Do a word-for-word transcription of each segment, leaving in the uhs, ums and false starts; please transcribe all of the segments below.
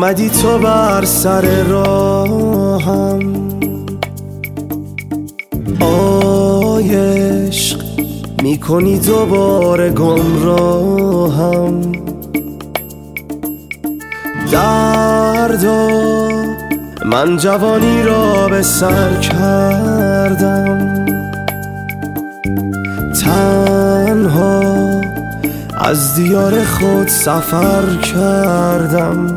آمدی تو بر سر راهم، آی عشق میکنی دوباره گمراهم. دردا من جوانی را به سر کردم، تنها از دیار خود سفر کردم.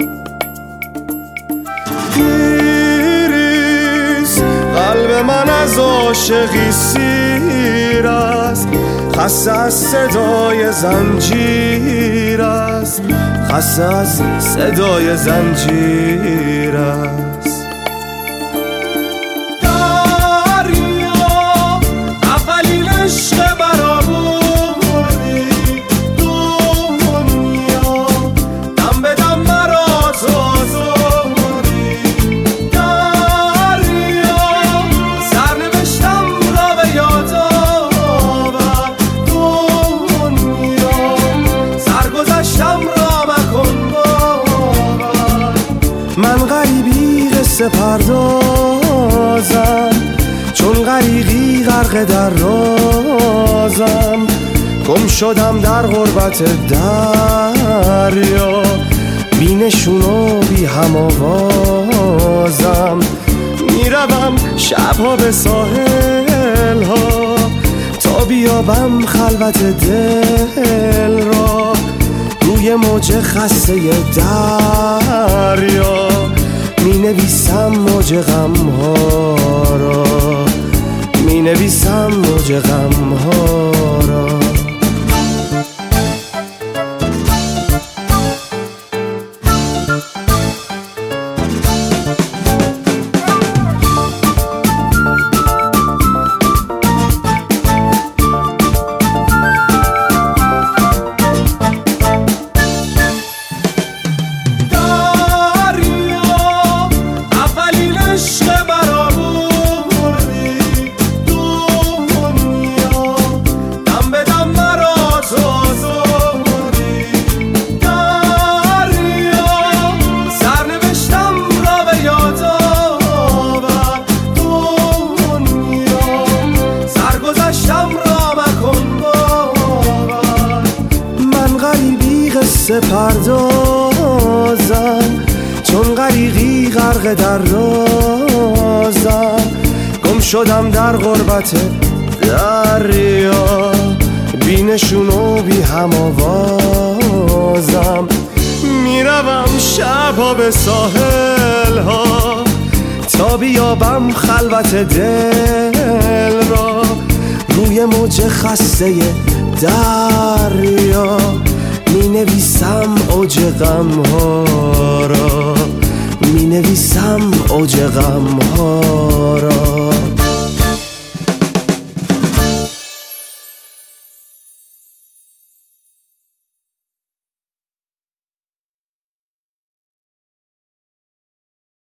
دیریز قلب من از عاشقی سیر است، خسته از صدای زنجیر است، خسته از صدای زنجیر است. دریا اولین عشق مرا بردی، دنیا دم به دم مرا تازوردی. دریا سرنوشتم را به یاد آور، دنیا سرگذشتم را مکن باور. من غریبی قصه پردازم، چون غریقی غرق در رازم. گم شدم در غربت دریا، بی نشون و بی هم آوازم. میروم شبها به ساحل ها تا بیابم خلوت دل را. روی موج خسته دریا می نویسم موج غم ها را، می نویسم موج غم ها را. قصه پردازم، چون غریقی غرق در رازم. گم شدم در غربت دریا، بی نشون و بی هم آوازم. میروم شبها به ساحل ها تا بیابم خلوت دل را. روی موج خسته دریا می نویسم اوج غم ها را، می نویسم اوج غم ها